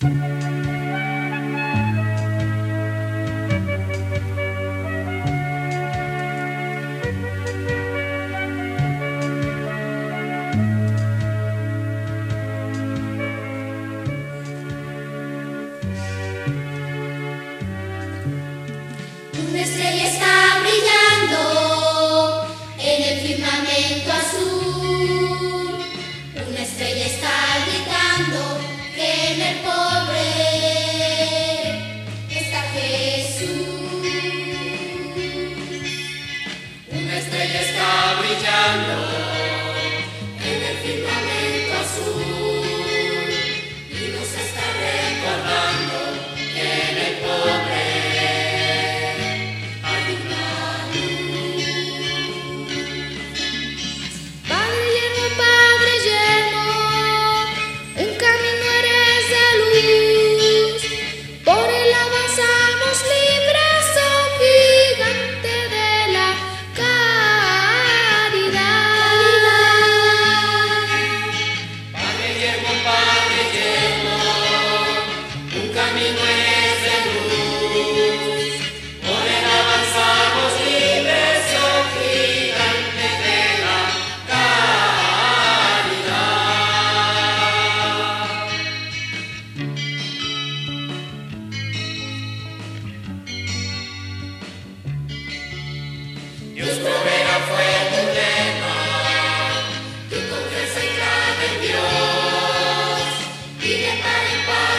Una estrella está brillando en el firmamento azul. Una estrella está gritando que en el pobre está Jesús. Una estrella está brillando en el firmamento azul y nos está recordando que en el pobre Dios proveerá fuego y lema, tu confianza y clave en Dios, y de par en par.